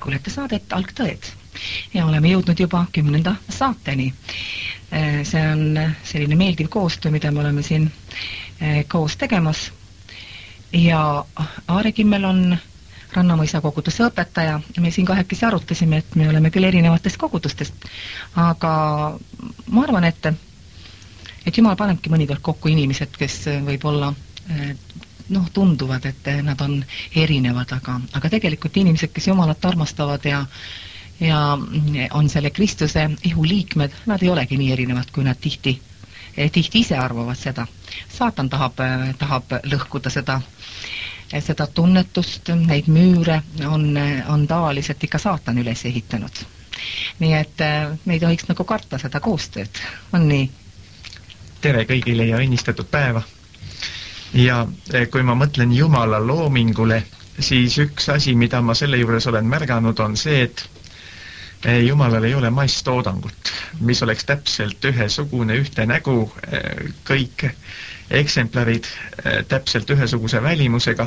kuulete saadet Algtõed ja oleme jõudnud juba 10. saateni. See on selline meeldiv koostöö, mida me oleme siin koos tegemas. Ja Aare Kimmel on Rannamõisa koguduse õpetaja. Me siin kahekesi arutasime, et me oleme küll erinevatest kogudustest, aga ma arvan, et Jumal panebki mõnikord kokku inimesed, kes võib-olla tunduvad, et nad on erinevad, aga tegelikult inimesed, kes Jumalat armastavad ja on selle Kristuse ihu liikmed, nad ei olegi nii erinevad, kui nad tihti ise arvavad seda. Saatan tahab lõhkuda seda tunnetust, neid müüre on tavaliselt ikka saatan üles ehitanud. Nii et me ei tohiks nagu karta seda koostööd. On nii? Tere kõigile ja õnnistatud päeva. Ja kui ma mõtlen Jumala loomingule, siis üks asi, mida ma selle juures olen märganud, on see, et Jumalal ei ole masstoodangut, mis oleks täpselt ühesugune, ühte nägu, kõik eksemplarid täpselt ühesuguse välimusega.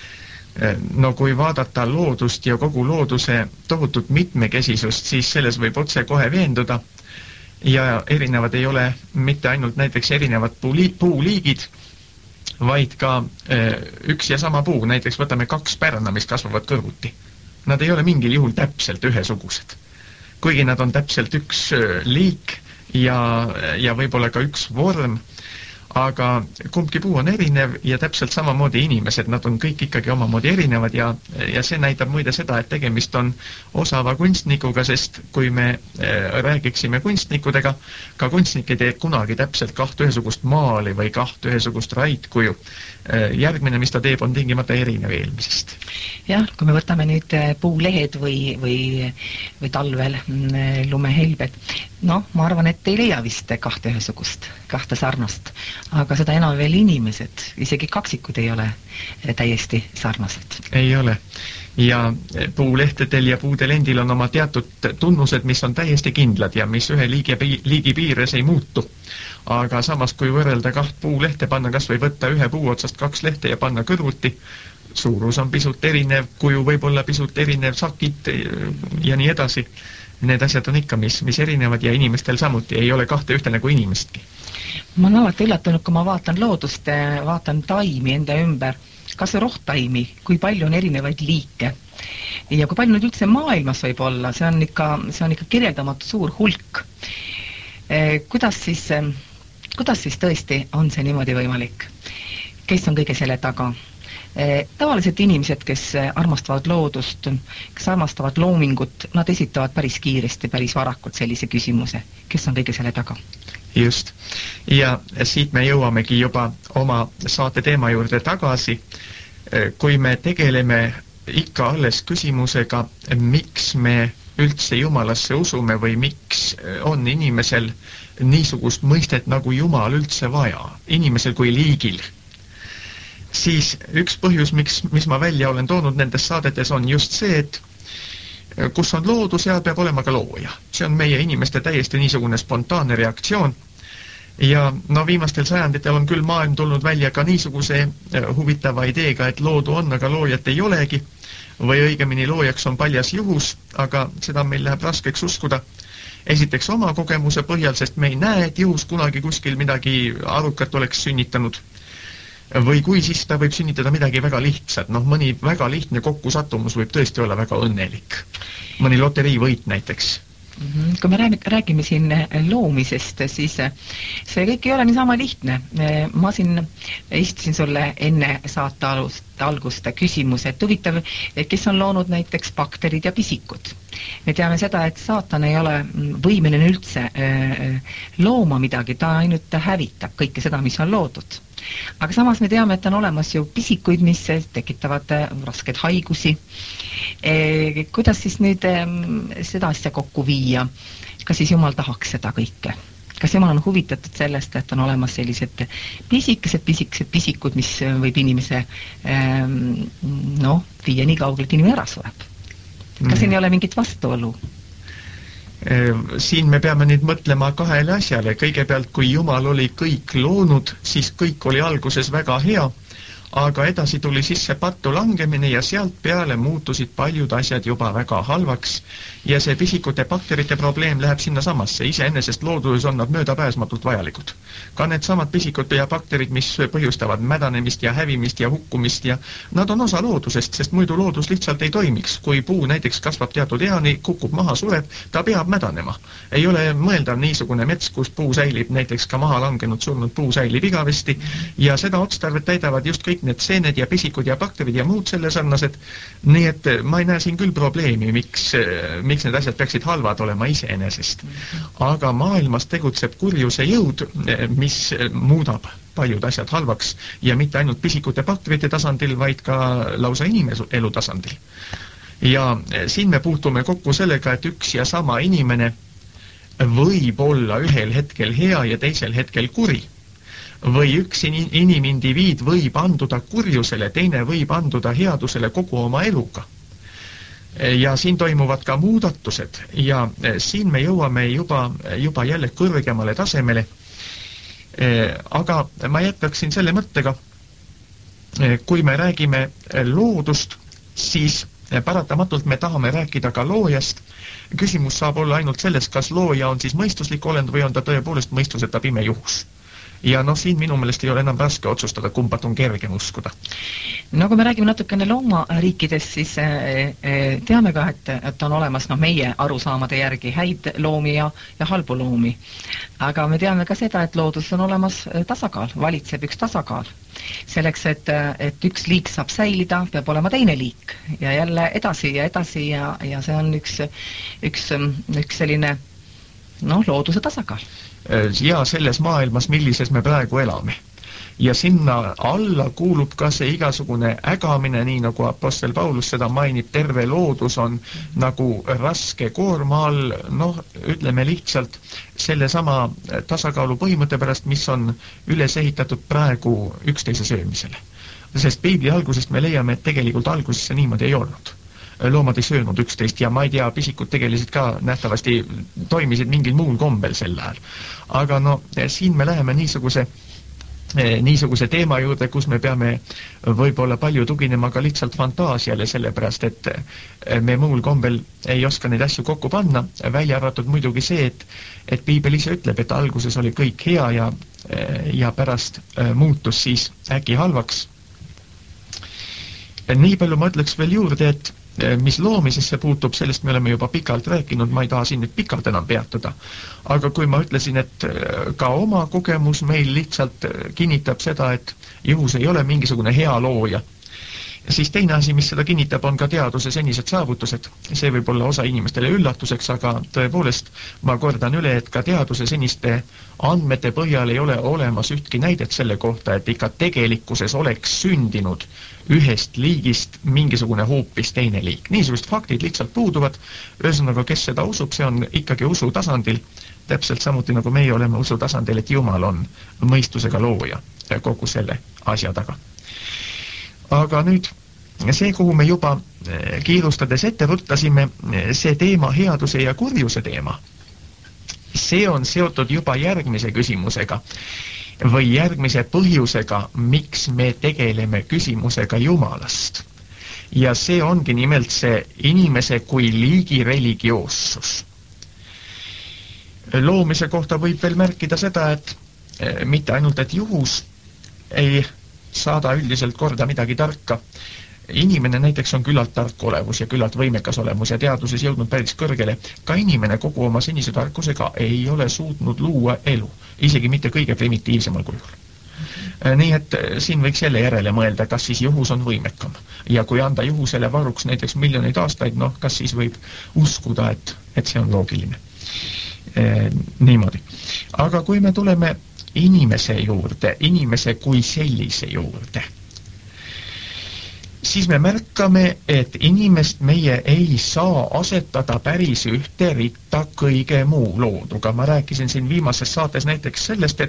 No kui vaadata loodust ja kogu looduse tohutut mitmekesisust, siis selles võib otse kohe veenduda ja erinevad ei ole mitte ainult näiteks erinevad puuliigid, vaid ka üks ja sama puu, näiteks võtame 2 pärna, mis kasvavad kõrvuti. Nad ei ole mingil juhul täpselt ühesugused. Kuigi nad on täpselt üks liik ja võib-olla ka üks vorm, aga kumbki puu on erinev ja täpselt samamoodi inimesed, nad on kõik ikkagi omamoodi erinevad ja see näitab muide seda, et tegemist on osava kunstnikuga, sest kui me räägiksime kunstnikudega, ka kunstnik ei tee kunagi täpselt 2 ühesugust maali või 2 ühesugust raidkuju. Järgmine, mis ta teeb, on tingimata erinev eelmisest. Jah, kui me võtame nüüd puulehed või talvel lumehelbed, ma arvan, et ei leia vist 2 ühesugust, 2 sarnast, aga seda enam veel inimesed, isegi kaksikud ei ole täiesti sarnased. Ei ole. Ja puulehtedel ja puudel endil on oma teatud tunnused, mis on täiesti kindlad ja mis ühe liigi piires ei muutu. Aga samas, kui võrrelda 2 puulehte, panna kas või võtta ühe puu otsast 2 lehte ja panna kõrvuti, suurus on pisut erinev, kuju võib olla pisut erinev, sakid ja nii edasi. Need asjad on ikka, mis erinevad ja inimestel samuti ei ole 2 ühte nagu inimestki. Ma olen alati üllatunud, kui ma vaatan loodust, vaatan taimi enda ümber, kas või rohtaimi, kui palju on erinevaid liike ja kui palju nüüd üldse maailmas võib olla, see on ikka kirjeldamatu suur hulk. Kuidas siis tõesti on see niimoodi võimalik? Kes on kõige selle taga? Tavaliselt inimesed, kes armastavad loodust, kes armastavad loomingut, nad esitavad päris kiiresti, päris varakult sellise küsimuse. Kes on kõige selle taga? Just. Ja siit me jõuamegi juba oma saate teema juurde tagasi. Kui me tegeleme ikka alles küsimusega, miks me üldse Jumalasse usume või miks on inimesel niisugust mõistet nagu Jumal üldse vaja, inimesel kui liigil, siis üks põhjus, mis ma välja olen toonud nendes saadetes, on just see, et kus on loodus, seal peab olema ka looja. See on meie inimeste täiesti niisugune spontaanne reaktsioon. Ja viimastel sajanditel on küll maailm tulnud välja ka niisuguse huvitava ideega, et loodu on, aga loojat ei olegi. Või õigemini loojaks on paljas juhus, aga seda meil läheb raskeks uskuda. Esiteks oma kogemuse põhjal, sest me ei näe, et juhus kunagi kuskil midagi arukat oleks sünnitanud. Või kui siis ta võib sünnitada midagi väga lihtsat, mõni väga lihtne kokkusattumus võib tõesti olla väga õnnelik. Mõni loteriivõit näiteks. Kui me räägime siin loomisest, siis see kõik ei ole niisama lihtne. Ma siin esitasin sulle enne saate algust küsimuse, et huvitav, kes on loonud näiteks bakterid ja pisikud. Me teame seda, et saatan ei ole võimeline üldse looma midagi, ta ainult hävitab kõike seda, mis on loodud. Aga samas me teame, et on olemas ju pisikuid, mis tekitavad rasked haigusi. Kuidas siis nüüd seda asja kokku viia? Kas siis Jumal tahaks seda kõike? Kas Jumal on huvitatud sellest, et on olemas sellised pisikesed pisikud, mis võib inimese viia nii kaugele, et inimene ära sureb? Kas siin ei ole mingit vastuolu? Siin me peame nüüd mõtlema 2 asjale. Kõigepealt, kui Jumal oli kõik loonud, siis kõik oli alguses väga hea, aga edasi tuli sisse pattu langemine ja sealt peale muutusid paljud asjad juba väga halvaks ja see pisikute bakterite probleem läheb sinna samasse. Iseenesest looduses on nad möödapääsmatult vajalikud. Ka need samad pisikud ja bakterid, mis põhjustavad mädanemist ja hävimist ja hukkumist ja nad on osa loodusest, sest muidu loodus lihtsalt ei toimiks. Kui puu näiteks kasvab teatud eani, kukub maha, sureb, ta peab mädanema. Ei ole mõeldav niisugune mets, kus puu säilib, näiteks ka maha langenud surnud puu säilib igavesti ja seda otstarvet täidavad just kõik need seened ja pisikud ja bakterid ja muud selle sarnased. Nii et ma ei näe siin küll probleemi, miks need asjad peaksid halvad olema iseenesest. Aga maailmas tegutseb kurjuse jõud, mis muudab paljud asjad halvaks ja mitte ainult pisikute bakterite tasandil, vaid ka lausa inimelu tasandil. Ja siin me puutume kokku sellega, et üks ja sama inimene võib olla ühel hetkel hea ja teisel hetkel kuri. Või üks inimindiviid võib anduda kurjusele, teine võib anduda headusele kogu oma eluga. Ja siin toimuvad ka muudatused ja siin me jõuame juba jälle kõrgemale tasemele. Aga ma jätkaksin selle mõttega, kui me räägime loodust, siis paratamatult me tahame rääkida ka loojast. Küsimus saab olla ainult selles, kas looja on siis mõistuslik olend või on ta tõepoolest mõistuseta pime juhus. Ja siin minu meelest ei ole enam raske otsustada, kumbat on kergem uskuda. No kui me räägime natukene loomariikidest, siis teame ka, et on olemas meie arusaamade järgi häid loomi ja halbu loomi. Aga me teame ka seda, et loodus on olemas tasakaal, valitseb üks tasakaal. Selleks, et üks liik saab säilida, peab olema teine liik ja jälle edasi ja see on üks selline looduse tasakaal. Ja selles maailmas, millises me praegu elame. Ja sinna alla kuulub ka see igasugune ägamine, nii nagu apostel Paulus seda mainib, terve loodus on nagu raske koorma all, ütleme lihtsalt selle sama tasakaalu põhimõtte pärast, mis on üles ehitatud praegu üksteise söömisele. Sest Piibli algusest me leiame, et tegelikult alguses see niimoodi ei olnud. Loomad ei söönud üksteist ja ma ei tea, pisikud tegelisid ka nähtavasti toimisid mingil muul kombel sel ajal. Aga siin me läheme niisuguse teema juurde, kus me peame võib-olla palju tuginema ka lihtsalt fantaasiale, sellepärast et me muul kombel ei oska neid asju kokku panna, välja arvatud muidugi see, et Piibel ise ütleb, et alguses oli kõik hea ja pärast muutus siis äkki halvaks. Nii palju ma ütleks veel juurde, et mis loomisesse puutub, sellest me oleme juba pikalt rääkinud, ma ei taha siin nüüd pikalt enam peatuda. Aga kui ma ütlesin, et ka oma kogemus meil lihtsalt kinnitab seda, et juhus ei ole mingisugune hea looja, siis teine asi, mis seda kinnitab, on ka teaduse senised saavutused. See võib olla osa inimestele üllatuseks, aga tõepoolest ma kordan üle, et ka teaduse seniste andmete põhjal ei ole olemas ühtki näidet selle kohta, et ikka tegelikkuses oleks sündinud ühest liigist mingisugune hoopis teine liik. Niisugust faktid lihtsalt puuduvad. Ühesõnaga, kes seda usub, see on ikkagi usu tasandil. Täpselt samuti nagu meie oleme usu tasandil, et Jumal on mõistusega looja kogu selle asja taga. Aga nüüd see, kuhu me juba kiirustades ette võttasime, see teema, headuse ja kurjuse teema, see on seotud juba järgmise küsimusega või järgmise põhjusega, miks me tegeleme küsimusega Jumalast. Ja see ongi nimelt see inimese kui liigi religioossus. Loomise kohta võib veel märkida seda, et mitte ainult, et juhus ei saada üldiselt korda midagi tarka. Inimene näiteks on küllalt tark olevus ja küllalt võimekas olemus ja teaduses jõudnud päris kõrgele. Ka inimene kogu oma senise tarkusega ei ole suutnud luua elu, isegi mitte kõige primitiivsemal kujul. Nii et siin võiks jälle järele mõelda, kas siis juhus on võimekam. Ja kui anda juhusele varuks näiteks miljoneid aastaid, kas siis võib uskuda, et see on loogiline. Niimoodi. Aga kui me tuleme inimese juurde, inimese kui sellise juurde, siis me märkame, et inimest meie ei saa asetada päris ühte ritta kõige muu looduga. Ma rääkisin siin viimases saates näiteks sellest,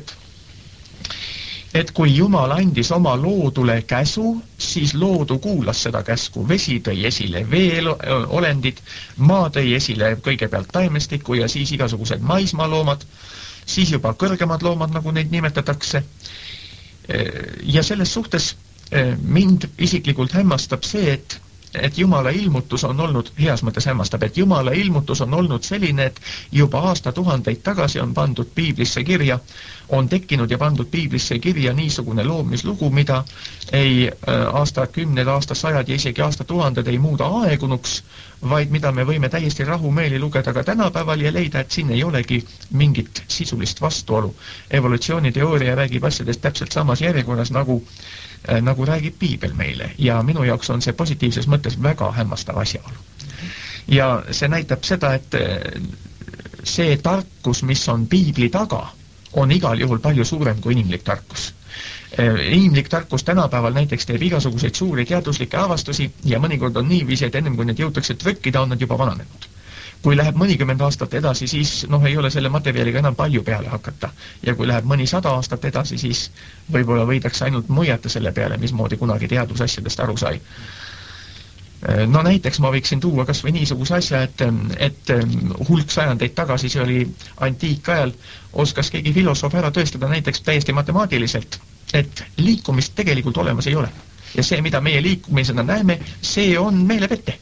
et kui Jumal andis oma loodule käsu, siis loodu kuulas seda käsku. Vesi tõi esile veeolendid, maa tõi esile kõigepealt taimestiku ja siis igasugused maismaaloomad, siis juba kõrgemad loomad, nagu neid nimetatakse. Ja selles suhtes mind isiklikult hämmastab see, et Jumala ilmutus on olnud, heas mõttes hämmastab, et Jumala ilmutus on olnud selline, et juba aastatuhandeid tagasi on pandud piiblisse kirja, on tekkinud ja pandud piiblisse kirja niisugune loomislugu, mida ei aastakümned, aastasajad ja isegi aastatuhanded ei muuda aegunuks, vaid mida me võime täiesti rahumeeli lugeda ka tänapäeval ja leida, et siin ei olegi mingit sisulist vastuolu. Evolutsiooniteooria räägib asjadest täpselt samas järjekorras, nagu räägib piibel meile ja minu jaoks on see positiivses mõttes väga hämmastav asjaolu. Ja see näitab seda, et see tarkus, mis on piibli taga, on igal juhul palju suurem kui inimlik tarkus. Inimlik tarkus tänapäeval näiteks teeb igasuguseid suuri teaduslikke avastusi ja mõnikord on niiviisi, et ennem kui need jõutakse trükkida, on nad juba vananenud. Kui läheb mõnikümmend aastat edasi, siis ei ole selle materjaliga enam palju peale hakata. Ja kui läheb mõni 100 aastat edasi, siis võib-olla võidakse ainult muiata selle peale, mismoodi kunagi teadusasjadest aru sai. No näiteks ma võiksin tuua kas või niisuguse asja, et hulk sajandeid tagasi, see oli antiikajal, oskas keegi filosoof ära tõestada näiteks täiesti matemaatiliselt, et liikumist tegelikult olemas ei ole. Ja see, mida meie liikumisena näeme, see on meile pette.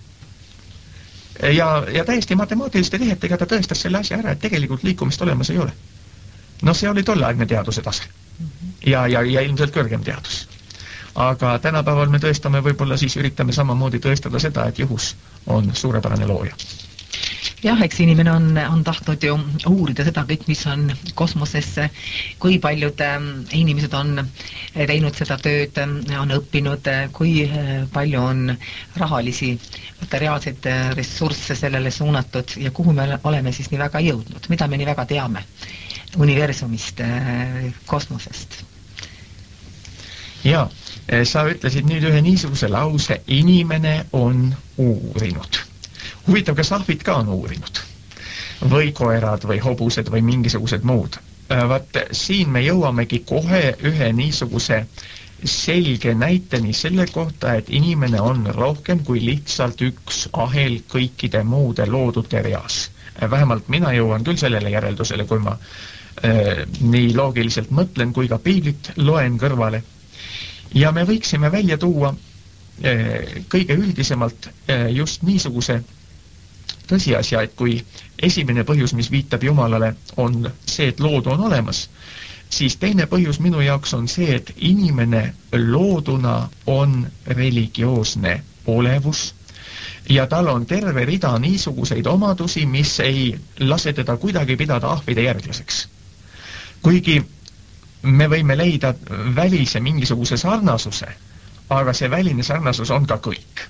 Ja täiesti matemaatiliste tehetega ta tõestas selle asja ära, et tegelikult liikumist olemas ei ole. No see oli tolleaegne teaduse tase. Ja ilmselt kõrgem teadus. Aga tänapäeval me tõestame, võib-olla siis üritame samamoodi tõestada seda, et juhus on suurepärane looja. Jah, eks inimene on tahtnud ju uurida seda kõik, mis on kosmosesse, kui paljud inimesed on teinud seda tööd, on õppinud, kui palju on rahalisi materiaalseid ressursse sellele suunatud ja kuhu me oleme siis nii väga jõudnud, mida me nii väga teame universumist, kosmosest. Ja, sa ütlesid nüüd ühe niisuguse lause, inimene on uurinud. Huvitav, kas ahvid ka on uurinud? Või koerad või hobused või mingisugused muud. Vaat siin me jõuamegi kohe ühe niisuguse selge näiteni selle kohta, et inimene on rohkem kui lihtsalt üks ahel kõikide muude loodute reas. Vähemalt mina jõuan küll sellele järeldusele, kui ma nii loogiliselt mõtlen, kui ka piiblit loen kõrvale. Ja me võiksime välja tuua kõige üldisemalt just niisuguse tõsiasja, et kui esimene põhjus, mis viitab Jumalale, on see, et loodu on olemas, siis teine põhjus minu jaoks on see, et inimene looduna on religioosne olevus ja tal on terve rida niisuguseid omadusi, mis ei lase teda kuidagi pidada ahvide järglaseks. Kuigi me võime leida välise mingisuguse sarnasuse, aga see väline sarnasus on ka kõik.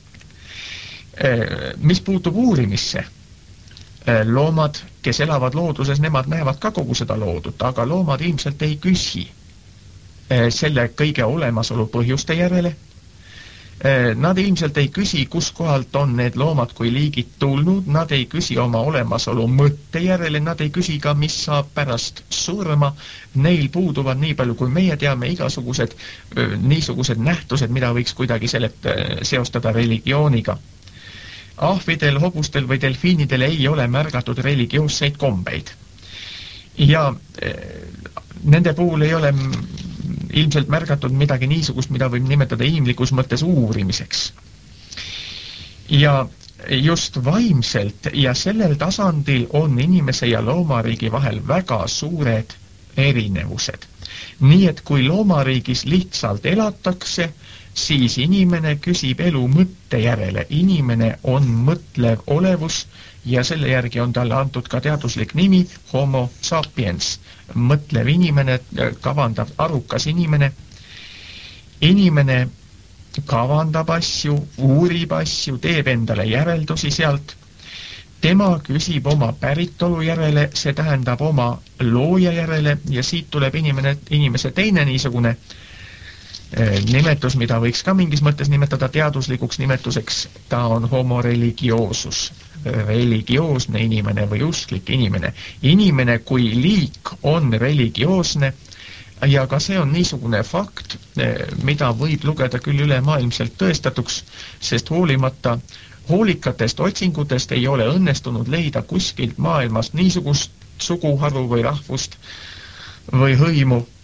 Mis puutub uurimisse, loomad, kes elavad looduses, nemad näevad ka kogu seda loodut, aga loomad ilmselt ei küsi selle kõige olemasolu põhjuste järele. Nad ilmselt ei küsi, kus kohalt on need loomad kui liigid tulnud, nad ei küsi oma olemasolu mõtte järele, nad ei küsi ka, mis saab pärast surma. Neil puuduvad nii palju, kui meie teame, igasugused niisugused nähtused, mida võiks kuidagi seostada religiooniga. Ahvidel, hobustel või delfiinidel ei ole märgatud religioosseid kombeid. Ja nende puhul ei ole ilmselt märgatud midagi niisugust, mida võib nimetada inimlikus mõttes uurimiseks. Ja just vaimselt ja sellel tasandil on inimese ja loomariigi vahel väga suured erinevused. Nii et kui loomariigis lihtsalt elatakse, siis inimene küsib elu mõtte järele. Inimene on mõtlev olevus ja selle järgi on talle antud ka teaduslik nimi Homo sapiens. Mõtlev inimene, kavandab arukas inimene. Inimene kavandab asju, uurib asju, teeb endale järeldusi sealt. Tema küsib oma päritolu järele, see tähendab oma looja järele ja siit tuleb inimese teine niisugune nimetus, mida võiks ka mingis mõttes nimetada teaduslikuks nimetuseks, ta on homo religioosus, religioosne inimene või usklik inimene. Inimene kui liik on religioosne ja ka see on niisugune fakt, mida võib lugeda küll ülemaailmselt tõestatuks, sest hoolimata hoolikatest otsingutest ei ole õnnestunud leida kuskilt maailmast niisugust suguharu või rahvust või hõimu,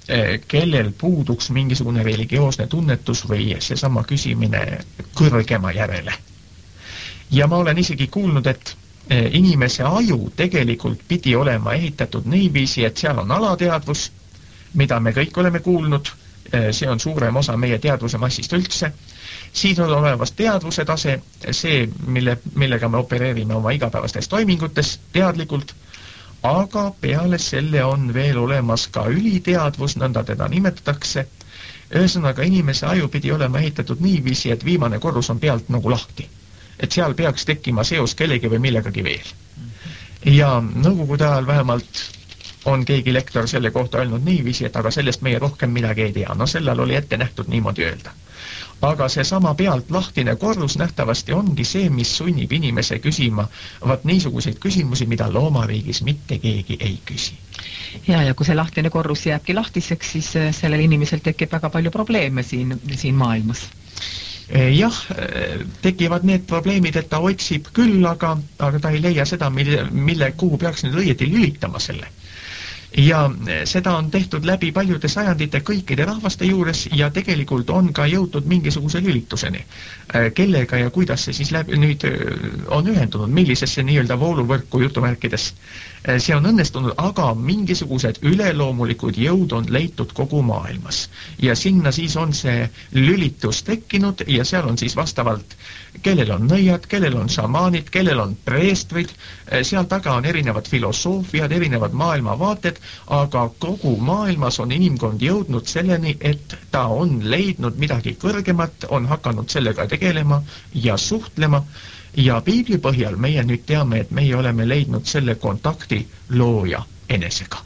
kellel puuduks mingisugune religioosne tunnetus või seesama küsimine kõrgema järele. Ja ma olen isegi kuulnud, et inimese aju tegelikult pidi olema ehitatud niiviisi, et seal on alateadvus, mida me kõik oleme kuulnud, see on suurem osa meie teadvuse massist üldse, siis on olevas teadvuse tase, see, millega me opereerime oma igapäevastes toimingutes teadlikult, aga peale selle on veel olemas ka üliteadvus, nõnda teda nimetatakse. Ühesõnaga, inimese aju pidi olema ehitatud niiviisi, et viimane korrus on pealt nagu lahti. Et seal peaks tekkima seos kellegi või millegagi veel. Ja nõukogude ajal vähemalt on keegi lektor selle kohta öelnud niiviisi, et aga sellest meie rohkem midagi ei tea. No sellel oli ette nähtud niimoodi öelda. Aga see sama pealt lahtine korrus nähtavasti ongi see, mis sunnib inimese küsima vaat niisuguseid küsimusi, mida loomariigis mitte keegi ei küsi. Ja kui see lahtine korrus jääbki lahtiseks, siis sellel inimesel tekib väga palju probleeme siin maailmas. Jah, tekivad need probleemid, et ta otsib küll, aga ta ei leia seda, kuhu peaks nüüd õieti lülitama selle. Ja seda on tehtud läbi paljude sajandite kõikide rahvaste juures ja tegelikult on ka jõutud mingisuguse lülituseni. Kellega ja kuidas see siis nüüd on ühendunud, millisesse nii-öelda vooluvõrku jutumärkides. See on õnnestunud, aga mingisugused üleloomulikud jõud on leitud kogu maailmas. Ja sinna siis on see lülitus tekkinud ja seal on siis vastavalt, kellel on nõiad, kellel on šamaanid, kellel on preestrid, seal taga on erinevad filosoofiad, erinevad maailmavaated, aga kogu maailmas on inimkond jõudnud selleni, et ta on leidnud midagi kõrgemat, on hakanud sellega tegelema ja suhtlema ja piibli põhjal meie nüüd teame, et meie oleme leidnud selle kontakti looja enesega.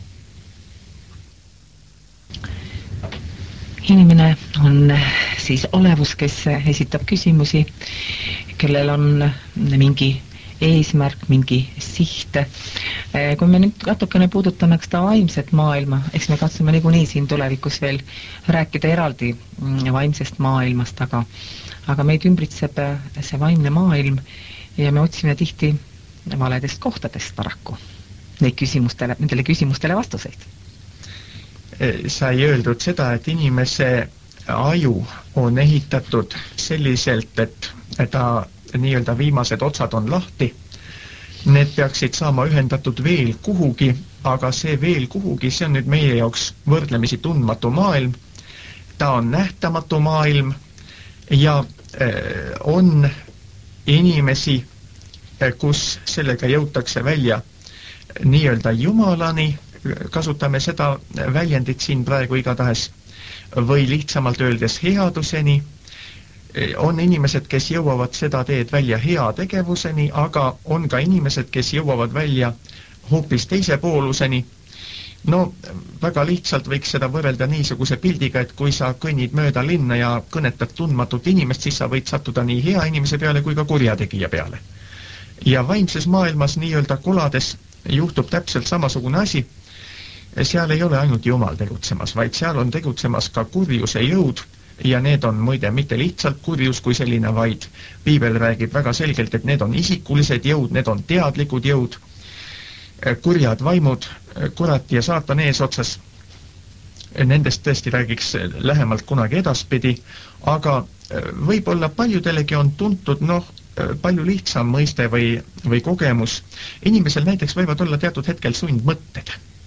Inimene on siis olevus, kes esitab küsimusi, kellel on mingi eesmärk, mingi siht. Kui me nüüd natukene puudutame seda vaimset maailma, eks me katsume niikuinii siin tulevikus veel rääkida eraldi vaimsest maailmast, aga meid ümbritseb see vaimne maailm ja me otsime tihti valedest kohtadest paraku nendele küsimustele vastuseid. Sai öeldud seda, et inimese aju on ehitatud selliselt, et ta nii-öelda viimased otsad on lahti. Need peaksid saama ühendatud veel kuhugi, aga see veel kuhugi, see on nüüd meie jaoks võrdlemisi tundmatu maailm. Ta on nähtamatu maailm ja on inimesi, kus sellega jõutakse välja nii-öelda jumalani, kasutame seda väljendit siin praegu igatahes, või lihtsamalt öeldes headuseni. On inimesed, kes jõuavad seda teed välja hea tegevuseni, aga on ka inimesed, kes jõuavad välja hoopis teise pooluseni. No, väga lihtsalt võiks seda võrrelda niisuguse pildiga, et kui sa kõnnid mööda linna ja kõnetad tundmatut inimest, siis sa võid sattuda nii hea inimese peale kui ka kurjategija peale. Ja vaimses maailmas nii-öelda kolades juhtub täpselt samasugune asi. Seal ei ole ainult Jumal tegutsemas, vaid seal on tegutsemas ka kurjuse jõud ja need on muide mitte lihtsalt kurjus kui selline, vaid piibel räägib väga selgelt, et need on isikulised jõud, need on teadlikud jõud, kurjad vaimud, kurat ja saatan eesotsas. Nendest tõesti räägiks lähemalt kunagi edaspidi, aga võib-olla paljudelegi on tuntud palju lihtsam mõiste või kogemus. Inimesel näiteks võivad olla teatud hetkel sundmõtted.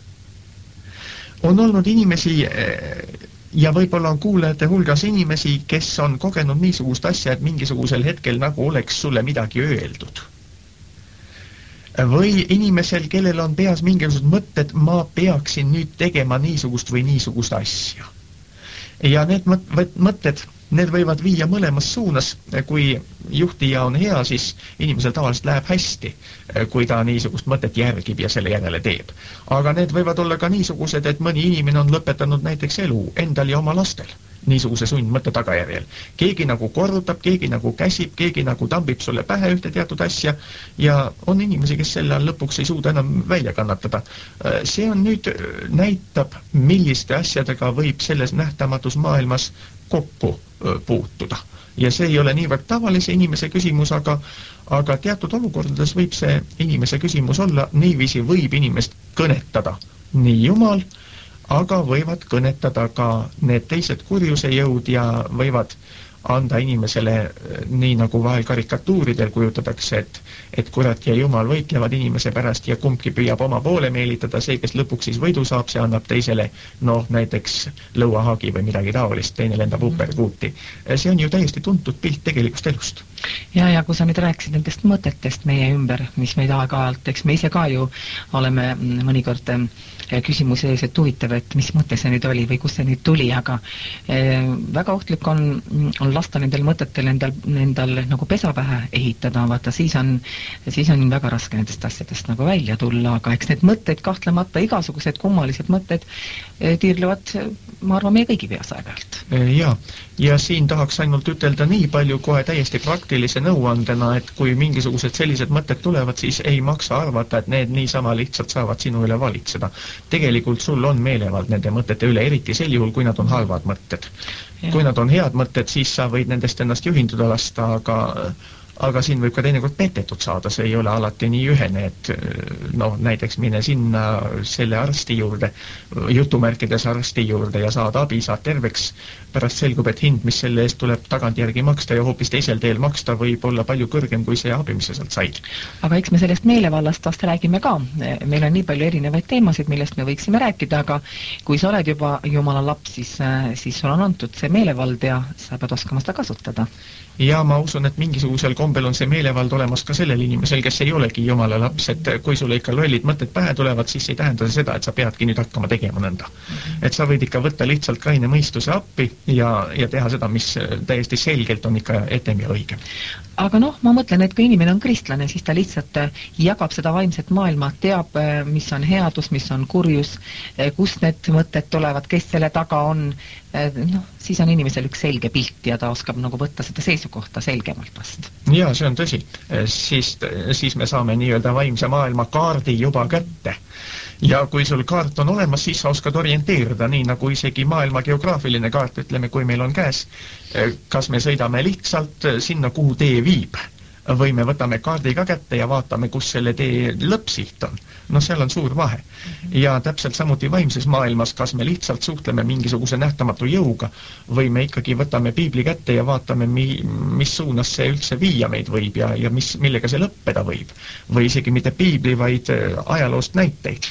On olnud inimesi ja võib-olla on kuulajate hulgas inimesi, kes on kogenud niisugust asja, et mingisugusel hetkel nagu oleks sulle midagi öeldud. Või inimesel, kellel on peas mingisugused mõtted, ma peaksin nüüd tegema niisugust või niisugust asja. Ja need mõtted, need võivad viia mõlemas suunas. Kui juhtija on hea, siis inimesel tavaliselt läheb hästi, kui ta niisugust mõtet järgib ja selle järele teeb. Aga need võivad olla ka niisugused, et mõni inimene on lõpetanud näiteks elu endal ja oma lastel niisuguse sundmõtte tagajärjel. Keegi nagu korrutab, keegi nagu käsib, keegi nagu tambib sulle pähe ühte teatud asja ja on inimesi, kes selle all lõpuks ei suuda enam välja kannatada. See on nüüd näitab, milliste asjadega võib selles nähtamatus maailmas kokku puutuda. Ja see ei ole niivõrd tavalise inimese küsimus, aga teatud olukordades võib see inimese küsimus olla, niiviisi võib inimest kõnetada nii Jumal, aga võivad kõnetada ka need teised kurjuse jõud ja võivad anda inimesele, nii nagu vahel karikatuuridel kujutatakse, et kurat ja jumal võitlevad inimese pärast ja kumbki püüab oma poole meelitada, see, kes lõpuks siis võidu saab, see annab teisele, näiteks lõuahagi või midagi taolist, teine lendab uperkuuti. See on ju täiesti tuntud pilt tegelikust elust. Ja kui sa nüüd rääkisid nendest mõtetest meie ümber, mis meid aeg-ajalt, eks me ise ka ju oleme mõnikord küsimuse ees, et huvitav, et mis mõte see nüüd oli või kus see nüüd tuli, aga väga ohtlik on lasta nendel mõtetel endal nagu pesa pähe ehitada, vaata siis on väga raske nendest asjadest nagu välja tulla, aga eks need mõtted kahtlemata, igasugused kummalised mõtted tiirlevad, ma arvan, meie kõigi peas aeg-ajalt. Ja siin tahaks ainult ütelda nii palju kohe täiesti praktilise nõuandena, et kui mingisugused sellised mõtted tulevad, siis ei maksa arvata, et need niisama lihtsalt saavad sinu üle valitseda. Tegelikult sul on meelevald nende mõtete üle, eriti sel juhul, kui nad on halvad mõtted. Kui nad on head mõtted, siis sa võid nendest ennast juhinduda lasta, aga siin võib ka teinekord petetud saada, see ei ole alati nii ühene, et näiteks mine sinna selle arsti juurde, jutumärkides arsti juurde ja saad abi, saad terveks, pärast selgub, et hind, mis selle eest tuleb tagantjärgi maksta ja hoopis teisel teel maksta, võib olla palju kõrgem kui see abi, mis sa sealt said. Aga eks me sellest meelevallast vast räägime ka. Meil on nii palju erinevaid teemasid, millest me võiksime rääkida, aga kui sa oled juba Jumala laps, siis sul on antud see meelevald ja sa pead oskama seda kasutada. Ja ma usun, et mingisugusel kombel on see meelevald olemas ka sellel inimesel, kes ei olegi Jumala laps, et kui sulle ikka lollid mõtted pähe tulevad, siis ei tähenda seda, et sa peadki nüüd hakkama tegema nõnda. Et sa võid ikka võtta lihtsalt kaine mõistuse appi ja teha seda, mis täiesti selgelt on ikka etem ja õige. Aga ma mõtlen, et kui inimene on kristlane, siis ta lihtsalt jagab seda vaimset maailma, teab, mis on headus, mis on kurjus, kust need mõtted tulevad, kes selle taga on, siis on inimesel üks selge pilt ja ta oskab nagu võtta seda seisukohta selgemalt vast. Ja, see on tõsi. Siis me saame nii-öelda vaimse maailma kaardi juba kätte. Ja kui sul kaart on olemas, siis sa oskad orienteerida, nii nagu isegi maailma geograafiline kaart, ütleme, kui meil on käes, kas me sõidame lihtsalt sinna, kuhu tee viib, või me võtame kaardiga kätte ja vaatame, kus selle tee lõppsiht on. Seal on suur vahe. Ja täpselt samuti vaimses maailmas, kas me lihtsalt suhtleme mingisuguse nähtamatu jõuga, või me ikkagi võtame piibli kätte ja vaatame, mis suunas see üldse viia meid võib ja millega see lõppeda võib. Või isegi mitte piibli, vaid ajaloost näiteid.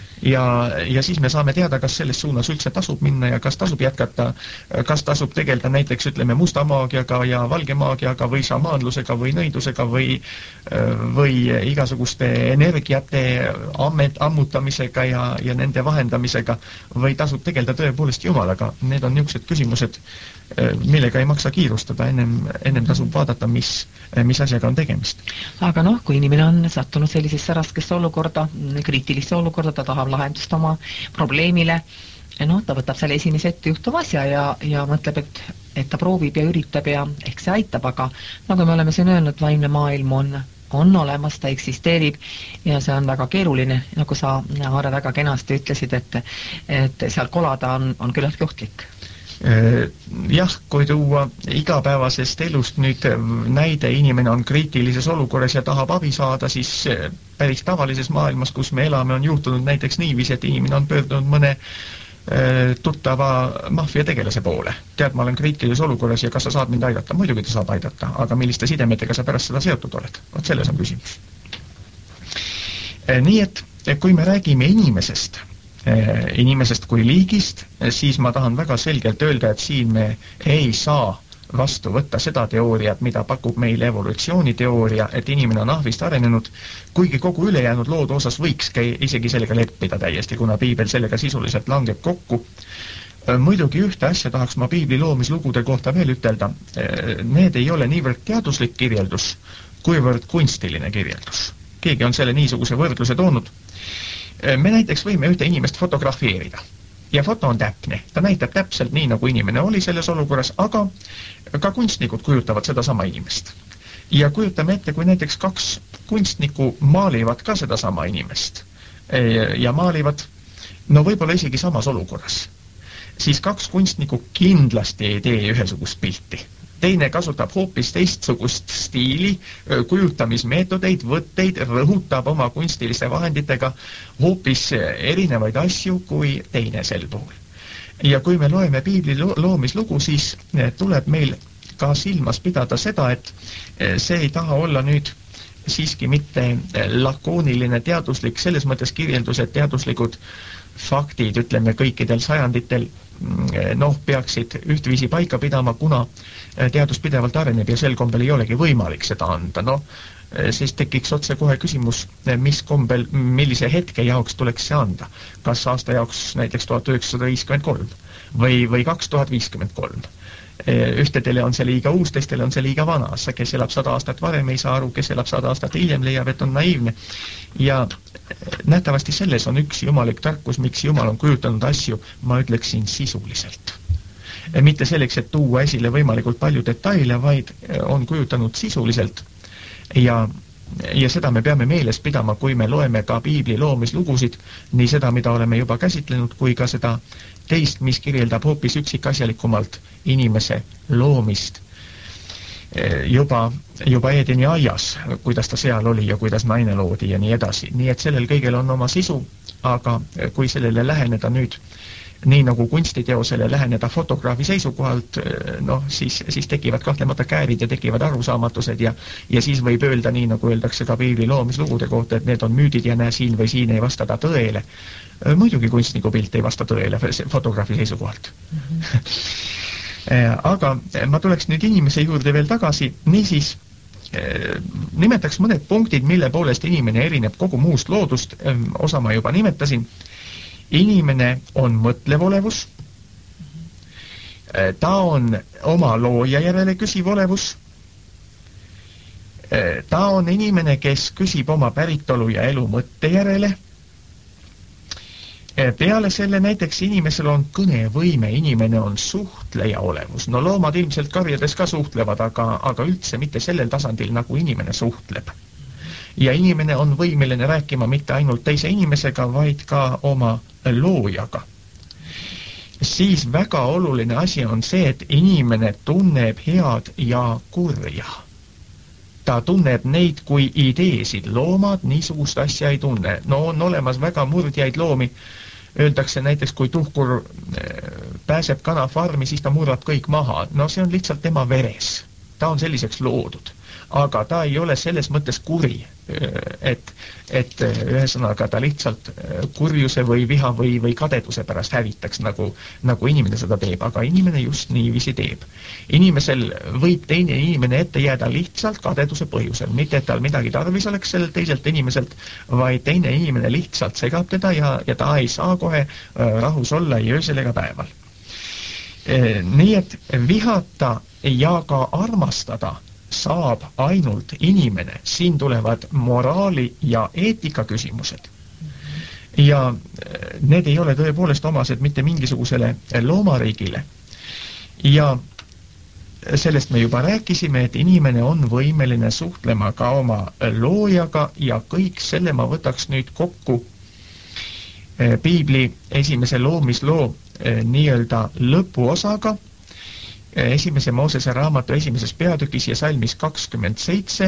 Ja siis me saame teada, kas selles suunas üldse tasub minna ja kas tasub jätkata, kas tasub tegeleda näiteks, ütleme, musta maagiaga ja valge maagiaga või šamaanlusega või nõidusega või igasuguste energiate ammutamisega ja nende vahendamisega või tasub tegeleda tõepoolest Jumalaga. Need on niisugused küsimused, millega ei maksa kiirustada, ennem tasub vaadata, mis asjaga on tegemist. Aga kui inimene on sattunud sellisesse raskesse olukorda, kriitilisse olukorda, ta tahab lahendust oma probleemile, ta võtab selle esimese ette juhtuva asja ja mõtleb, et ta proovib ja üritab ja ehk see aitab, aga nagu me oleme siin öelnud, vaimne maailm on olemas, ta eksisteerib ja see on väga keeruline, nagu sa, Aare, väga kenasti ütlesid, et seal kolada on küllaltki ohtlik. Jah, kui tuua igapäevasest elust nüüd näide, inimene on kriitilises olukorras ja tahab abi saada, siis päris tavalises maailmas, kus me elame, on juhtunud näiteks niiviisi, et inimene on pöördunud mõne tuttava maffia tegelase poole. Tead, ma olen kriitilises olukorras ja kas sa saad mind aidata? Muidugi ta saab aidata, aga milliste sidemetega sa pärast seda seotud oled? Selles on küsimus. Nii et kui me räägime inimesest kui liigist, siis ma tahan väga selgelt öelda, et siin me ei saa vastu võtta seda teooriat, mida pakub meile evolutsiooniteooria, et inimene on ahvist arenenud, kuigi kogu ülejäänud lood osas võiks isegi sellega leppida täiesti, kuna piibel sellega sisuliselt langeb kokku. Muidugi ühte asja tahaks ma piibli loomislugude kohta veel ütelda. Need ei ole niivõrd teaduslik kirjeldus, kuivõrd kunstiline kirjeldus. Keegi on selle niisuguse võrdluse toonud. Me näiteks võime ühte inimest fotografeerida ja foto on täpne. Ta näitab täpselt nii, nagu inimene oli selles olukorras, aga ka kunstnikud kujutavad seda sama inimest. Ja kujutame ette, kui näiteks 2 kunstnikku maalivad ka seda sama inimest ja maalivad, võib-olla isegi samas olukorras, siis 2 kunstnikku kindlasti ei tee ühesugust pilti. teine kasutab hoopis teistsugust stiili, kujutamismeetodeid, võtteid, rõhutab oma kunstiliste vahenditega hoopis erinevaid asju kui teine sel puhul. Ja kui me loeme piibli loomislugu, siis tuleb meil ka silmas pidada seda, et see ei taha olla nüüd siiski mitte lakooniline teaduslik selles mõttes kirjeldus, et teaduslikud faktid, ütleme kõikidel sajanditel, peaksid ühtviisi paika pidama, kuna teadus pidevalt areneb ja sel kombel ei olegi võimalik seda anda. Siis tekiks otse kohe küsimus, mis kombel, millise hetke jaoks tuleks see anda. Kas aasta jaoks näiteks 1953 või 2053. Ühtedele on see liiga uus, teistele on see liiga vana. Kes elab 100 aastat varem, ei saa aru, kes elab 100 aastat hiljem, leiab, et on naiivne. Ja nähtavasti selles on üks jumalik tarkus, miks Jumal on kujutanud asju, ma ütleksin sisuliselt. Mitte selleks, et tuua esile võimalikult palju detaile, vaid on kujutanud sisuliselt. Ja seda me peame meeles pidama, kui me loeme ka piibli loomislugusid, nii seda, mida oleme juba käsitlenud, kui ka seda teist, mis kirjeldab hoopis üksikasjalikumalt inimese loomist juba Edeni aias, kuidas ta seal oli ja kuidas naine loodi ja nii edasi. Nii et sellel kõigel on oma sisu, aga kui sellele läheneda nüüd nii nagu kunstiteosele läheneda fotograafi seisukohalt, siis tekivad kahtlemata käärid ja tekivad arusaamatused ja siis võib öelda nii, nagu öeldakse ka piibli loomislugude kohta, et need on müüdid ja näe siin või siin ei vasta ta tõele. Muidugi kunstniku pilt ei vasta tõele fotograafi seisukohalt. Aga ma tuleks nüüd inimese juurde veel tagasi, niisiis nimetaks mõned punktid, mille poolest inimene erineb kogu muust loodust, osa ma juba nimetasin. Inimene on mõtlev olevus, ta on oma looja järele küsiv olevus, ta on inimene, kes küsib oma päritolu ja elu mõtte järele. Peale selle näiteks inimesel on kõnevõime, inimene on suhtleja olevus. Loomad ilmselt karjades ka suhtlevad, aga üldse mitte sellel tasandil, nagu inimene suhtleb. Ja inimene on võimeline rääkima mitte ainult teise inimesega, vaid ka oma loojaga. Siis väga oluline asi on see, et inimene tunneb head ja kurja. Ta tunneb neid kui ideesid. Loomad niisugust asja ei tunne. On olemas väga murdjaid loomi. Öeldakse näiteks, kui tuhkur pääseb kanafarmi, siis ta murrab kõik maha. See on lihtsalt tema veres. Ta on selliseks loodud. Aga ta ei ole selles mõttes kuri, et ühesõnaga ta lihtsalt kurjuse või viha või kadeduse pärast hävitaks, nagu inimene seda teeb, aga inimene just niiviisi teeb. Inimesel võib teine inimene ette jääda lihtsalt kadeduse põhjusel, mitte et tal midagi tarvis oleks sellelt teiselt inimeselt, vaid teine inimene lihtsalt segab teda ja ta ei saa kohe rahus olla ei öösel ega päeval. Nii et vihata ja ka armastada saab ainult inimene. Siin tulevad moraali ja eetika küsimused. Ja need ei ole tõepoolest omased mitte mingisugusele loomariigile. Ja sellest me juba rääkisime, et inimene on võimeline suhtlema ka oma loojaga ja kõik selle ma võtaks nüüd kokku piibli esimese loomisloo nii-öelda lõpuosaga. Esimese Moosese raamatu esimeses peatükis ja salmis 27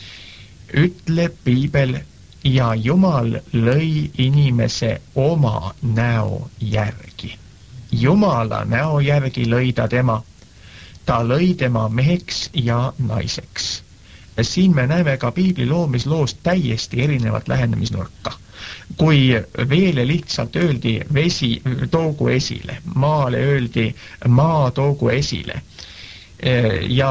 ütleb piibel ja Jumal lõi inimese oma näo järgi. Jumala näo järgi lõi ta tema. Ta lõi tema meheks ja naiseks. Siin me näeme ka piibli loomisloost täiesti erinevat lähenemisnurka. Kui veele lihtsalt öeldi vesi toogu esile, maale öeldi maa toogu esile ja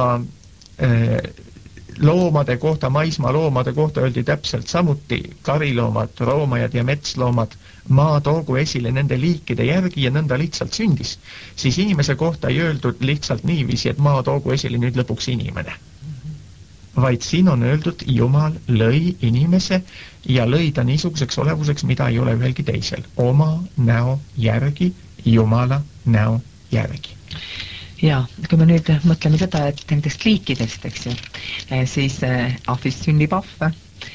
loomade kohta, maismaa loomade kohta öeldi täpselt samuti kariloomad, roomajad ja metsloomad, maa toogu esile nende liikide järgi ja nõnda lihtsalt sündis, siis inimese kohta ei öeldud lihtsalt niiviisi, et maa toogu esile nüüd lõpuks inimene. Vaid siin on öeldud, Jumal lõi inimese ja lõi ta niisuguseks olevuseks, mida ei ole ühelgi teisel. Oma näo järgi, Jumala näo järgi. Ja, kui me nüüd mõtleme seda, et nendest liikidest, eks ju, siis ahvist sünnib ahve,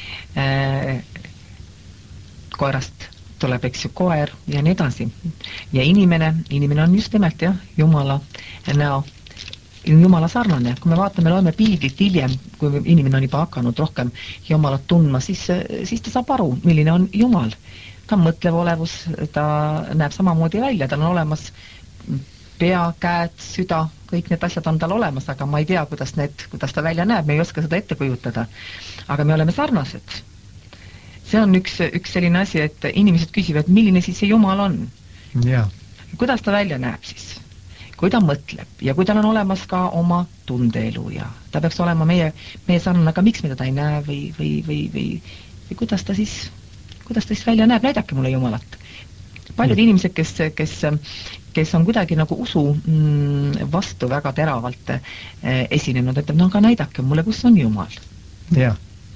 koerast tuleb, eks ju, koer ja nii edasi. Ja inimene on just nimelt, Jumala näo Jumala sarnane. Kui me vaatame, loeme piiblit hiljem, kui inimene on juba hakanud rohkem Jumalat tundma, siis ta saab aru, milline on Jumal. Ta on mõtlev olevus, ta näeb samamoodi välja, tal on olemas pea, käed, süda, kõik need asjad on tal olemas, aga ma ei tea, kuidas ta välja näeb, me ei oska seda ette kujutada. Aga me oleme sarnased. See on üks selline asi, et inimesed küsivad, milline siis see Jumal on. Ja. Kuidas ta välja näeb siis? Kui ta mõtleb ja kui tal on olemas ka oma tundeelu ja ta peaks olema meie sarnane, aga miks me teda ei näe või kuidas ta siis välja näeb, näidake mulle Jumalat. Paljud inimesed, kes on kuidagi nagu usu vastu väga teravalt esinenud, et no aga näidake mulle, kus on Jumal. Ja.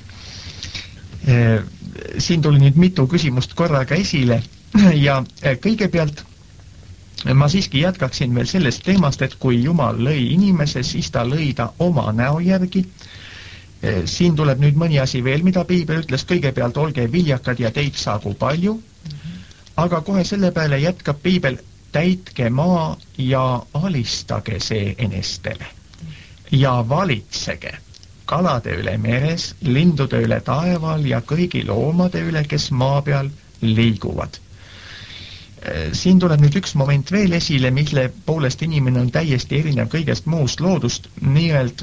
Siin tuli nüüd mitu küsimust korraga esile ja kõigepealt ma siiski jätkaksin veel sellest teemast, et kui Jumal lõi inimese, siis ta lõi ta oma näo järgi. Siin tuleb nüüd mõni asi veel, mida Piibel ütles, kõigepealt olge viljakad ja teid saagu palju, aga kohe selle peale jätkab Piibel, täitke maa ja alistage see enestele ja valitsege kalade üle meres, lindude üle taeval ja kõigi loomade üle, kes maa peal liiguvad. Siin tuleb nüüd üks moment veel esile, mille poolest inimene on täiesti erinev kõigest muust loodust. Nimelt,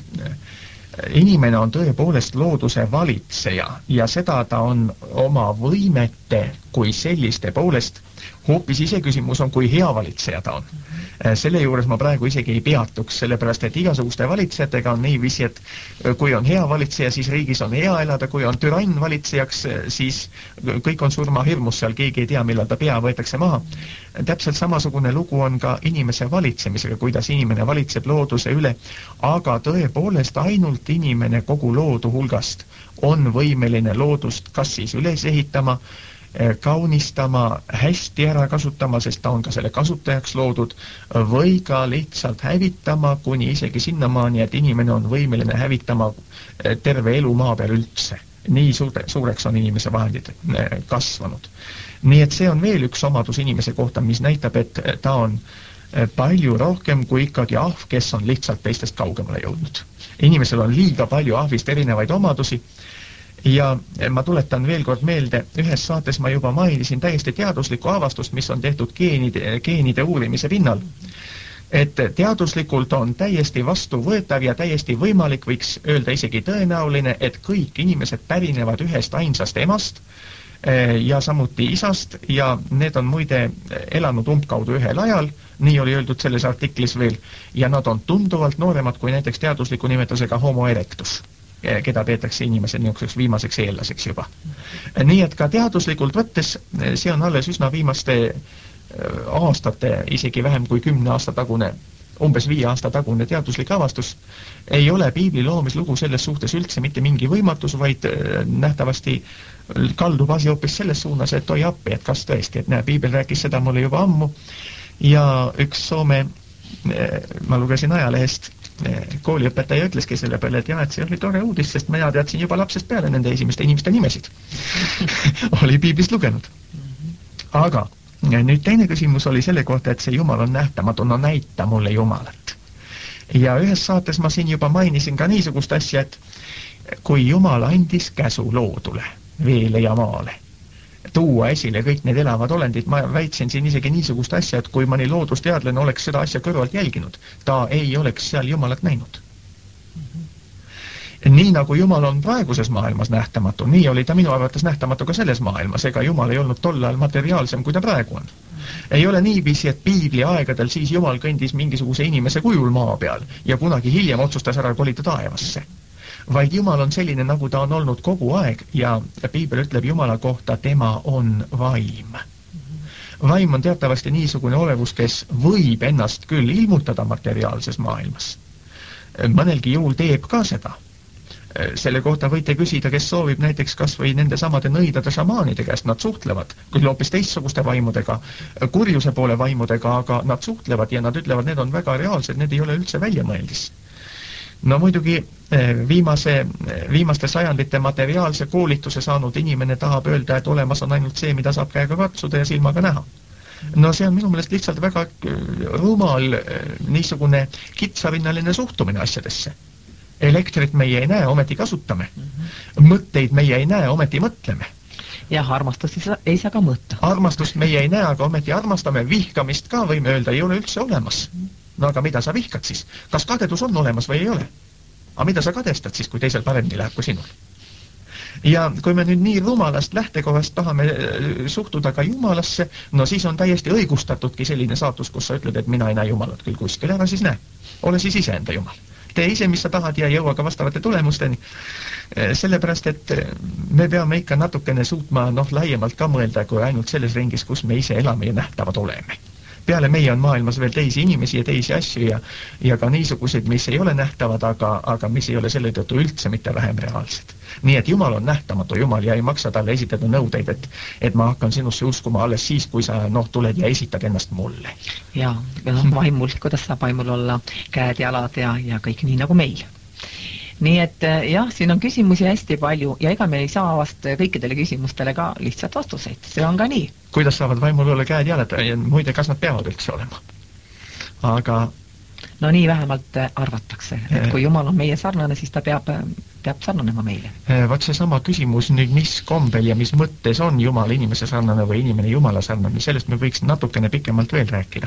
inimene on tõepoolest looduse valitseja ja seda ta on oma võimete kui selliste poolest. Hoopis iseküsimus on, kui hea valitseja ta on. Selle juures ma praegu isegi ei peatuks, sellepärast et igasuguste valitsejatega on niiviisi, et kui on hea valitseja, siis riigis on hea elada, kui on türann valitsejaks, siis kõik on surmahirmus seal, keegi ei tea, millal ta pea võetakse maha. Täpselt samasugune lugu on ka inimese valitsemisega, kuidas inimene valitseb looduse üle, aga tõepoolest ainult inimene kogu loodu hulgast on võimeline loodust kas siis üles ehitama, kaunistama, hästi ära kasutama, sest ta on ka selle kasutajaks loodud, või ka lihtsalt hävitama, kuni isegi sinnamaani, et inimene on võimeline hävitama terve elu maa peal üldse. Nii suureks on inimese vahendid kasvanud. Nii et see on veel üks omadus inimese kohta, mis näitab, et ta on palju rohkem kui ikkagi ahv, kes on lihtsalt teistest kaugemale jõudnud. Inimesel on liiga palju ahvist erinevaid omadusi. Ja ma tuletan veel kord meelde, ühes saates ma juba mainisin täiesti teaduslikku avastust, mis on tehtud geenide uurimise pinnal. Et teaduslikult on täiesti vastuvõetav ja täiesti võimalik, võiks öelda isegi tõenäoline, et kõik inimesed pärinevad ühest ainsast emast ja samuti isast ja need on muide elanud umbkaudu ühel ajal, nii oli öeldud selles artiklis veel, ja nad on tunduvalt nooremad kui näiteks teadusliku nimetusega Homo erectus, keda peetakse inimese niisuguseks viimaseks eellaseks juba. Nii et ka teaduslikult võttes, see on alles üsna viimaste aastate, isegi vähem kui 10 aasta tagune, umbes 5 aasta tagune teaduslik avastus, ei ole piibli loomislugu selles suhtes üldse mitte mingi võimatus, vaid nähtavasti kaldub asi hoopis selles suunas, et oi appi, et kas tõesti, et näe, piibel rääkis seda mulle juba ammu ja üks Soome, ma lugesin ajalehest, kooliõpetaja ütleski selle peale, et jah, et see oli tore uudis, sest mina teadsin juba lapsest peale nende esimeste inimeste nimesid. Oli piiblist lugenud. Aga nüüd teine küsimus oli selle kohta, et see Jumal on nähtamatu, no näita mulle Jumalat. Ja ühes saates ma siin juba mainisin ka niisugust asja, et kui Jumal andis käsu loodule, veele ja maale, tuua esile kõik need elavad olendid, ma väitsin siin isegi niisugust asja, et kui mõni loodusteadlane oleks seda asja kõrvalt jälginud, ta ei oleks seal Jumalat näinud. Nii nagu Jumal on praeguses maailmas nähtamatu, nii oli ta minu arvates nähtamatu ka selles maailmas, ega Jumal ei olnud tol ajal materiaalsem, kui ta praegu on. Ei ole niiviisi, et piibli aegadel siis Jumal kõndis mingisuguse inimese kujul maa peal ja kunagi hiljem otsustas ära kolida taevasse. Vaid Jumal on selline, nagu ta on olnud kogu aeg ja piibel ütleb Jumala kohta, tema on vaim. Vaim on teatavasti niisugune olevus, kes võib ennast küll ilmutada materiaalses maailmas. Mõnelgi juhul teeb ka seda. Selle kohta võite küsida, kes soovib näiteks kas või nende samade nõidade šamaanide käest, nad suhtlevad, küll hoopis teistsuguste vaimudega, kurjuse poole vaimudega, aga nad suhtlevad ja nad ütlevad, need on väga reaalsed, need ei ole üldse väljamõeldis. No muidugi viimaste sajandite materiaalse koolituse saanud inimene tahab öelda, et olemas on ainult see, mida saab käega katsuda ja silmaga näha. No see on minu meelest lihtsalt väga rumal niisugune kitsarinnaline suhtumine asjadesse. Elektrit meie ei näe, ometi kasutame. Mõtteid meie ei näe, ometi mõtleme. Jah, armastust ei saa ka mõõta. Armastust meie ei näe, aga ometi armastame. Vihkamist ka võime öelda, ei ole üldse olemas. No aga mida sa vihkad siis? Kas kadedus on olemas või ei ole? Aga mida sa kadestad siis, kui teisel paremini läheb kui sinul? Ja kui me nüüd nii rumalast lähtekohast tahame suhtuda ka Jumalasse, no siis on täiesti õigustatudki selline saatus, kus sa ütled, et mina ei näe Jumalat küll kuskil, ära siis näe. Ole siis ise enda Jumal. Tee ise, mis sa tahad ja jõua ka vastavate tulemusteni. Sellepärast, et me peame ikka natukene suutma laiemalt ka mõelda, kui ainult selles ringis, kus me ise elame ja nähtavad oleme. Peale meie on maailmas veel teisi inimesi ja teisi asju ja ka niisugused, mis ei ole nähtavad, aga mis ei ole selle tõttu üldse mitte vähem reaalsed. Nii et Jumal on nähtamatu Jumal ja ei maksa talle esitada nõudeid, et ma hakkan sinusse uskuma alles siis, kui sa tuled ja esitad ennast mulle. Ja vaimul, kuidas saab vaimul olla käed, jalad ja kõik nii nagu meil. Nii et jah, siin on küsimusi hästi palju ja ega me ei saa vast kõikidele küsimustele ka lihtsalt vastuseid. See on ka nii. Kuidas saavad vaimul olla käed, jalad ja muide, kas nad peavad üldse olema? Aga... No nii vähemalt arvatakse, et kui Jumal on meie sarnane, siis ta peab sarnanema meile. Vaat see sama küsimus nüüd, mis kombel ja mis mõttes on Jumal inimese sarnane või inimene Jumala sarnane, sellest me võiks natukene pikemalt veel rääkida.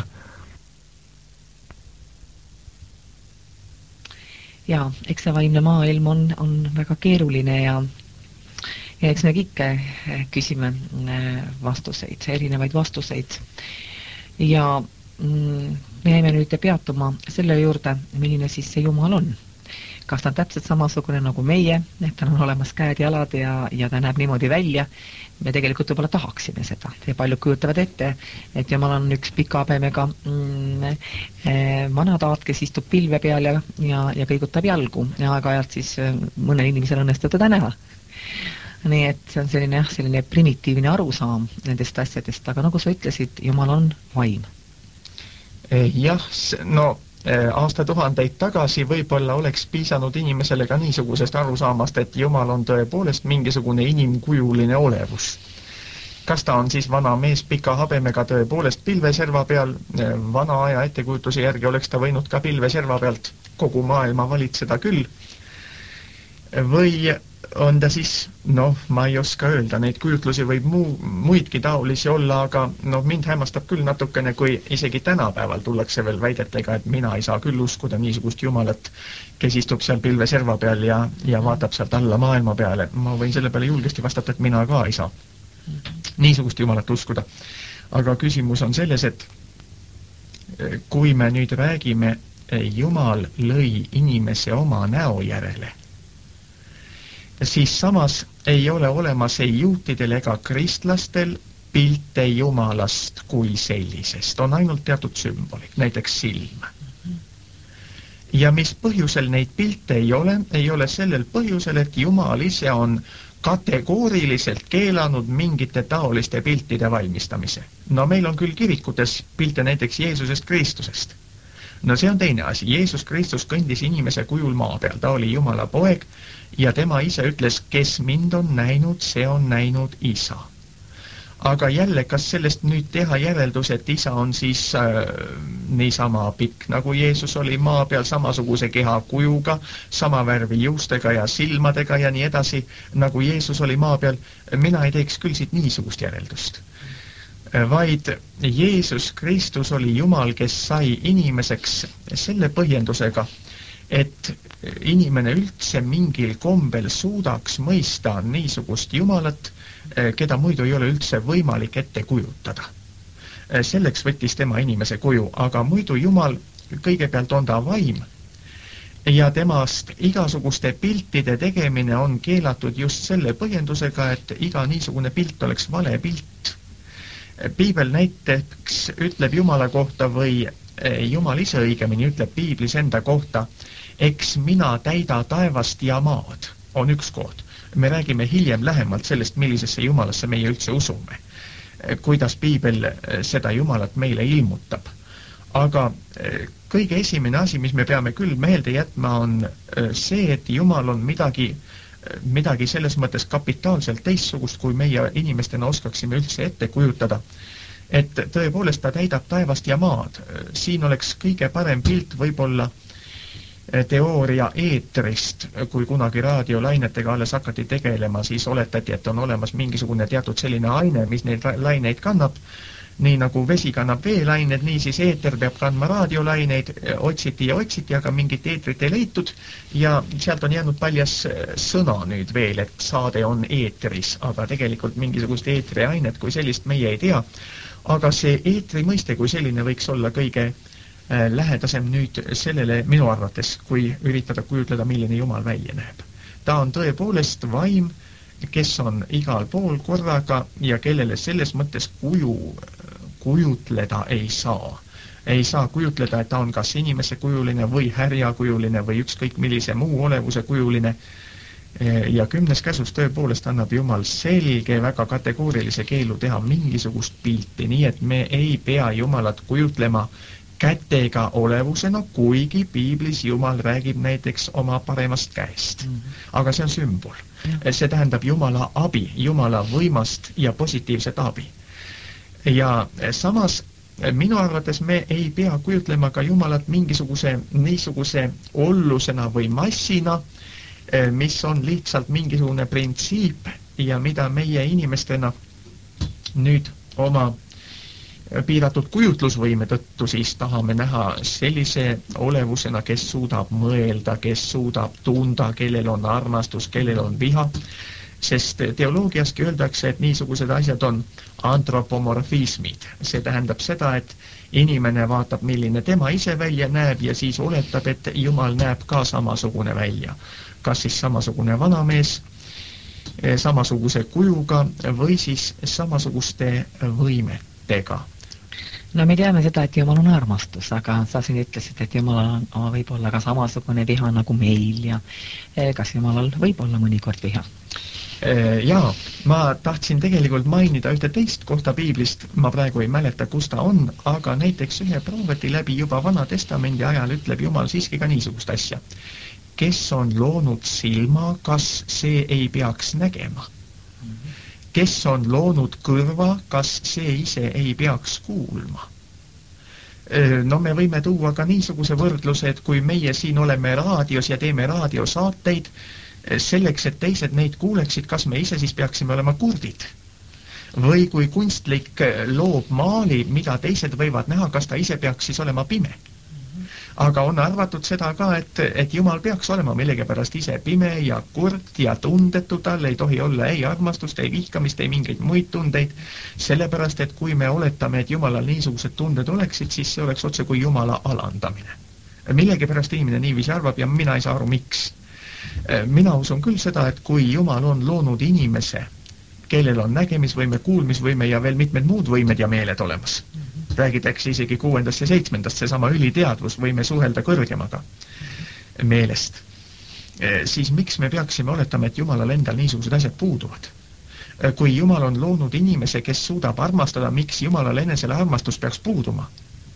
Ja eks see vaimne maailm on väga keeruline ja eks me kõik küsime vastuseid, erinevaid vastuseid. Ja me jäime nüüd peatuma selle juurde, milline siis see Jumal on. Kas ta on täpselt samasugune nagu meie, et ta on olemas käed, jalad ja ta näeb niimoodi välja. Me tegelikult võib-olla tahaksime seda. Ja paljud kujutavad ette, et Jumal on üks pika habemega vanataat, kes istub pilve peal ja kõigutab jalgu ja aeg-ajalt siis mõnel inimesel õnnestub teda näha. Nii et see on selline primitiivne arusaam nendest asjadest, aga nagu sa ütlesid, Jumal on vaim. Jah, no aastatuhandeid tagasi võib-olla oleks piisanud inimesele ka niisugusest arusaamast, et Jumal on tõepoolest mingisugune inimkujuline olevus. Kas ta on siis vana mees pika habemega tõepoolest pilveserva peal, vana aja ettekujutuse järgi oleks ta võinud ka pilveserva pealt kogu maailma valitseda küll, või on ta siis, ma ei oska öelda, neid kujutlusi võib muidki taolisi olla, aga mind hämmastab küll natukene, kui isegi tänapäeval tullakse veel väidetega, et mina ei saa küll uskuda niisugust Jumalat, kes istub seal pilveserva peal ja vaatab sealt alla maailma peale. Ma võin selle peale julgesti vastata, et mina ka ei saa niisugust Jumalat uskuda. Aga küsimus on selles, et kui me nüüd räägime, Jumal lõi inimese oma näo järele, siis samas ei ole olemas ei juutidel ega kristlastel pilte Jumalast kui sellisest. On ainult teatud sümbolid, näiteks silm. Ja mis põhjusel neid pilte ei ole sellel põhjusel, et Jumal ise on kategooriliselt keelanud mingite taoliste piltide valmistamise. No meil on küll kirikutes pilte näiteks Jeesusest Kristusest. No see on teine asi. Jeesus Kristus kõndis inimese kujul maa peal. Ta oli Jumala poeg ja tema ise ütles, kes mind on näinud, see on näinud isa. Aga jälle, kas sellest nüüd teha järeldus, et isa on siis niisama pikk, nagu Jeesus oli maa peal, samasuguse keha kujuga, sama värvi juustega ja silmadega ja nii edasi, nagu Jeesus oli maa peal, mina ei teeks küll siit niisugust järeldust. Vaid Jeesus Kristus oli Jumal, kes sai inimeseks selle põhjendusega, et inimene üldse mingil kombel suudaks mõista niisugust Jumalat, keda muidu ei ole üldse võimalik ette kujutada. Selleks võttis tema inimese kuju, aga muidu Jumal, kõigepealt on ta vaim ja temast igasuguste piltide tegemine on keelatud just selle põhjendusega, et iga niisugune pilt oleks vale pilt. Piibel näiteks ütleb Jumala kohta või Jumal ise õigemini ütleb Piiblis enda kohta, eks mina täida taevast ja maad, on üks koht. Me räägime hiljem lähemalt sellest, millisesse Jumalasse meie üldse usume, kuidas Piibel seda Jumalat meile ilmutab. Aga kõige esimene asi, mis me peame küll meelde jätma, on see, et Jumal on midagi selles mõttes kapitaalselt teistsugust, kui meie inimestena oskaksime üldse ette kujutada. et tõepoolest ta täidab taevast ja maad. Siin oleks kõige parem pilt võib-olla teooria eetrist, kui kunagi raadiolainetega alles hakati tegelema, siis oletati, et on olemas mingisugune teatud selline aine, mis neid laineid kannab, nii nagu vesi kannab veelained, nii siis eeter peab kandma raadiolaineid, otsiti, aga mingit eetrit ei leitud ja sealt on jäänud paljas sõna nüüd veel, et saade on eetris, aga tegelikult mingisugust eetriainet kui sellist meie ei tea, aga see eetri mõiste kui selline võiks olla kõige lähedasem nüüd sellele minu arvates, kui üritada kujutleda, milline Jumal välja näeb. Ta on tõepoolest vaim, kes on igal pool korraga ja kellele selles mõttes kujutleda ei saa. Ei saa kujutleda, et ta on kas inimese kujuline või härjakujuline või ükskõik millise muu olevuse kujuline. Ja 10. käsus tõepoolest annab Jumal selge, väga kategoorilise keelu teha mingisugust pilti, nii et me ei pea Jumalat kujutlema kätega olevusena, kuigi piiblis Jumal räägib näiteks oma paremast käest. Aga see on sümbol. See tähendab Jumala abi, Jumala võimast ja positiivset abi. Ja samas minu arvates me ei pea kujutlema ka Jumalat mingisuguse niisuguse ollusena või massina, mis on lihtsalt mingisugune printsiip ja mida meie inimestena nüüd oma piiratud kujutlusvõime tõttu siis tahame näha sellise olevusena, kes suudab mõelda, kes suudab tunda, kellel on armastus, kellel on viha, sest teoloogiaski öeldakse, et niisugused asjad on antropomorfismid. See tähendab seda, et inimene vaatab, milline tema ise välja näeb ja siis oletab, et Jumal näeb ka samasugune välja. Kas siis samasugune vanamees, samasuguse kujuga või siis samasuguste võimetega. No me teame seda, et Jumal on armastus, aga sa siin ütlesid, et Jumal on võib olla ka samasugune viha nagu meil ja kas Jumalal võib olla mõnikord viha? Jaa, ma tahtsin tegelikult mainida ühte teist kohta piiblist, ma praegu ei mäleta, kus ta on, aga näiteks ühe prooveti läbi juba Vana Testamendi ajal ütleb Jumal siiski ka niisugust asja. Kes on loonud silma, kas see ei peaks nägema? Kes on loonud kõrva, kas see ise ei peaks kuulma? No me võime tuua ka niisuguse võrdluse, et kui meie siin oleme raadios ja teeme raadiosaateid, selleks, et teised neid kuuleksid, kas me ise siis peaksime olema kurdid? Või kui kunstlik loob maali, mida teised võivad näha, kas ta ise peaks siis olema pime? Aga on arvatud seda ka, et Jumal peaks olema millegipärast ise pime ja kurt ja tundetu, tal ei tohi olla ei armastust, ei vihkamist, ei mingeid muid tundeid, sellepärast, et kui me oletame, et Jumalal niisugused tunded oleksid, siis see oleks otse kui Jumala alandamine. Millegipärast inimene niiviisi arvab ja mina ei saa aru, miks. Mina usun küll seda, et kui Jumal on loonud inimese, kellel on nägemisvõime, kuulmisvõime ja veel mitmed muud võimed ja meeled olemas, räägitakse isegi 6. ja 7. seesama üliteadvus, võime suhelda kõrgemaga meelest, siis miks me peaksime oletama, et Jumalal endal niisugused asjad puuduvad? Kui Jumal on loonud inimese, kes suudab armastada, miks Jumalal enesele armastus peaks puuduma?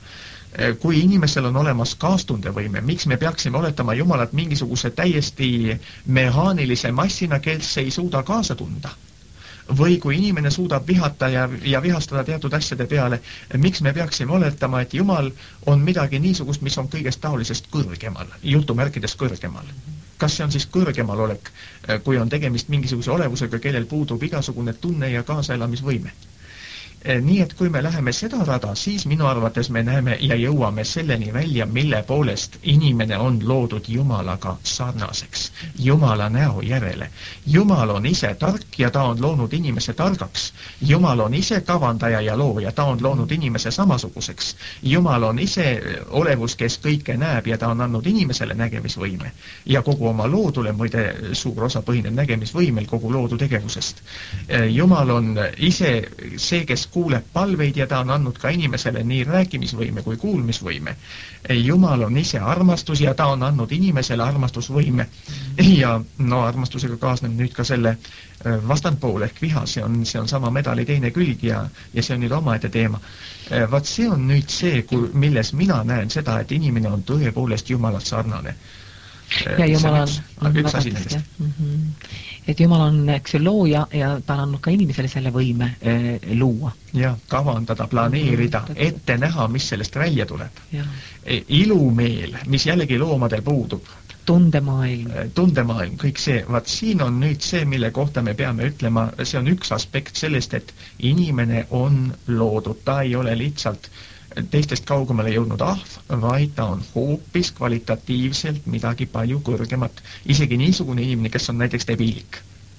Kui inimesel on olemas kaastundevõime, miks me peaksime oletama Jumalat mingisuguse täiesti mehaanilise massina, kes ei suuda kaasa tunda? Või kui inimene suudab vihata ja vihastada teatud asjade peale, miks me peaksime oletama, et Jumal on midagi niisugust, mis on kõigest taolisest kõrgemal, jutumärkides kõrgemal? Kas see on siis kõrgemal olek, kui on tegemist mingisuguse olevusega, kellel puudub igasugune tunne ja kaasaelamisvõime? Nii et kui me läheme seda rada, siis minu arvates me näeme ja jõuame selleni välja, mille poolest inimene on loodud Jumalaga sarnaseks, Jumala näo järele. Jumal on ise tark ja ta on loonud inimese targaks. Jumal on ise kavandaja ja looja, ta on loonud inimese samasuguseks. Jumal on ise olevus, kes kõike näeb ja ta on andnud inimesele nägemisvõime. Ja kogu oma loodule, muide suur osa põhineb nägemisvõimel kogu loodu tegevusest. Jumal on ise see, kes kuuleb palveid ja ta on andnud ka inimesele nii rääkimisvõime kui kuulmisvõime. Jumal on ise armastus ja ta on andnud inimesele armastusvõime. Ja no armastusega kaasneb nüüd ka selle vastandpool ehk viha, see on sama medali teine külg ja see on nüüd omaette teema. Vaat see on nüüd see, milles mina näen seda, et inimene on tõepoolest Jumalat sarnane. Ja Jumal on üks asi nendest. Et Jumal on, eks ju, looja ja ta on andnud ka inimesele selle võime luua. Ja, kavandada, planeerida, ette näha, mis sellest välja tuleb. Ja. Ilumeel, mis jällegi loomadel puudub. Tundemaailm, kõik see. Vaat siin on nüüd see, mille kohta me peame ütlema, see on üks aspekt sellest, et inimene on loodud. Ta ei ole lihtsalt teistest kaugemale jõudnud ahv, vaid ta on hoopis kvalitatiivselt midagi palju kõrgemat. Isegi niisugune inimene, kes on näiteks debiilik,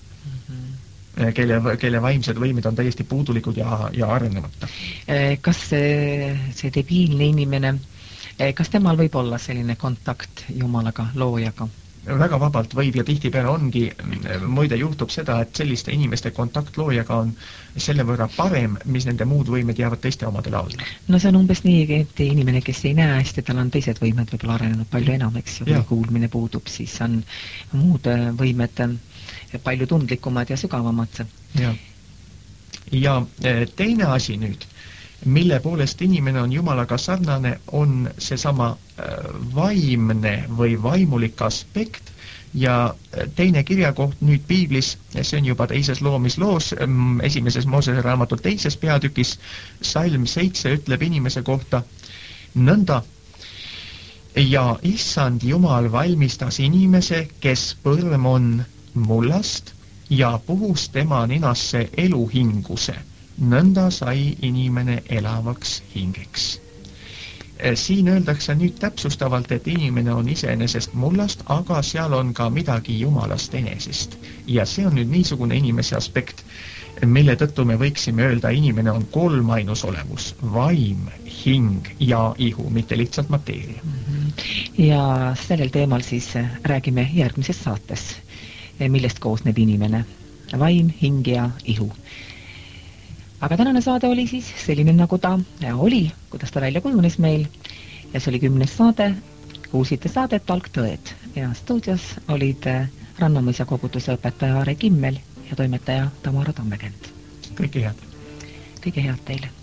kelle vaimsed võimid on täiesti puudulikud ja arenemata. Kas see debiilne inimene, kas temal võib olla selline kontakt Jumalaga, loojaga? Väga vabalt võib ja tihtipeale ongi, muide juhtub seda, et selliste inimeste kontakt loojaga on selle võrra parem, mis nende muud võimed jäävad teiste omadele alla. No see on umbes nii, et inimene, kes ei näe hästi, tal on teised võimed võib-olla arenenud palju enam, eks ju, kui kuulmine puudub, siis on muud võimed palju tundlikumad ja sügavamad. Ja teine asi nüüd, mille poolest inimene on Jumalaga sarnane, on seesama vaimne või vaimulik aspekt ja teine kirjakoht nüüd piiblis, see on juba teises loomisloos, esimeses Moosese raamatul teises peatükis, Salm 7 ütleb inimese kohta nõnda: ja issand Jumal valmistas inimese, kes põrm on mullast ja puhus tema ninasse eluhinguse. Nõnda sai inimene elavaks hingeks. Siin öeldakse nüüd täpsustavalt, et inimene on iseenesest mullast, aga seal on ka midagi Jumalast enesest. Ja see on nüüd niisugune inimese aspekt, mille tõttu me võiksime öelda, inimene on kolmainus olemus, vaim, hing ja ihu, mitte lihtsalt mateeria. Ja sellel teemal siis räägime järgmises saates, millest koosneb inimene, vaim, hing ja ihu. Aga tänane saade oli siis selline, nagu ta oli, kuidas ta välja kujunes meil. Ja see oli 10. saade, kuulsite saadet Algtõed. Ja stuudios olid Rannamõisa koguduse õpetaja Aare Kimmel ja toimetaja Tamara Tammekent. Kõike head. Kõike head teile.